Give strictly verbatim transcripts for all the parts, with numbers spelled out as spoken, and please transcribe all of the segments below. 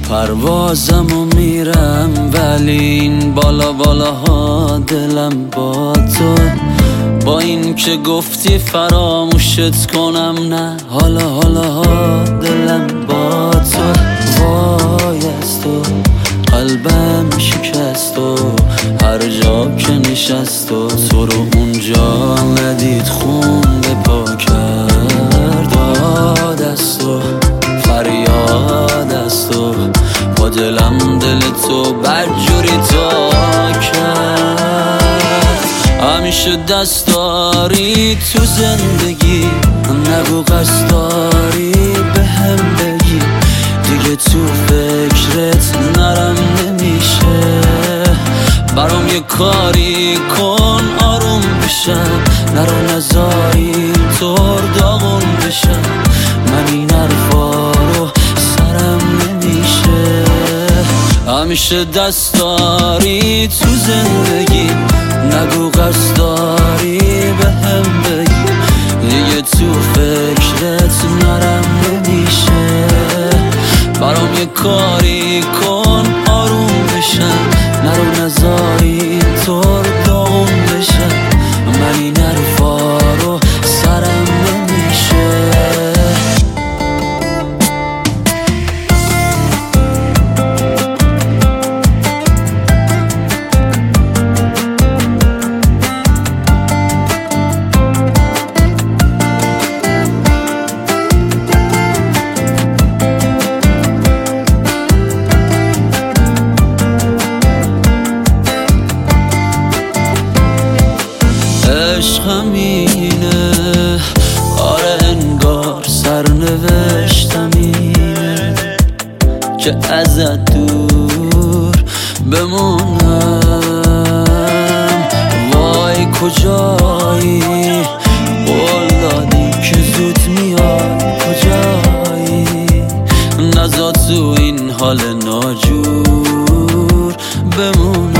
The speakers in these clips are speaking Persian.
پروازمو میرم ولی این بالا بالاها دلم با تو. با این که گفتی فراموشت کنم نه، حالا حالا ها دلم با تو. وای از تو قلبم شکست و هر جا که نشست و تو رو اونجا ندید خون به پا کرد. داد از تو فریاد از تو با دلم دل تو بدجوری تا کرد. همیشه دست داری تو زندگی، نگو قصد داری به هم بگی. دیگه تو فکرت نرم نمیشه، برام یه کاری کن آروم بشم. نرو نزاری طور داغون بشم، من این حرفا رو سرم نمیشه. همیشه دست داری تو زندگی، نگو قصد داری به هم بگی. دیگه تو فکرت نرم نمیشه، برام یه کاری کن آروم بشم. نرو نزاری طور داغون بشم، من این حرفا رو سرم نمیشه. عشق همینه، آره انگار سرنوشتم اینه که ازت دور بمونم. وای کجایی قول دادی که زود میای، کجایی نزا تو این حال ناجور بمونم.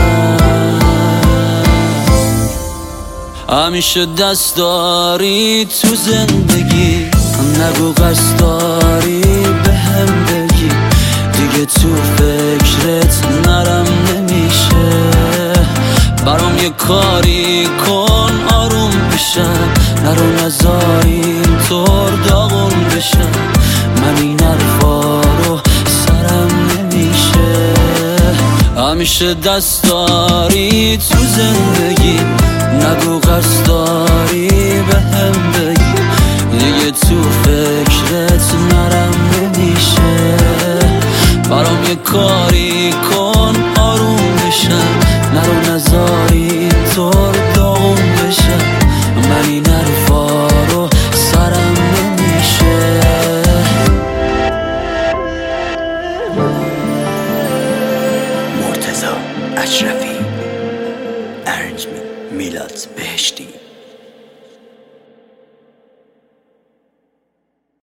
همیشه دست داری تو زندگی، نگو قصد داری به هم بگی. دیگه تو فکرت نرم نمیشه، برام یه کاری کن آروم بشم. نرو نزاری طور داغون بشم، من این حرفا رو سرم نمیشه. همیشه دست داری تو زندگی، نگو قصد داری به هم بگی. دیگه تو فکرت نرم نمیشه، برام یه کاری کن آروم بشم.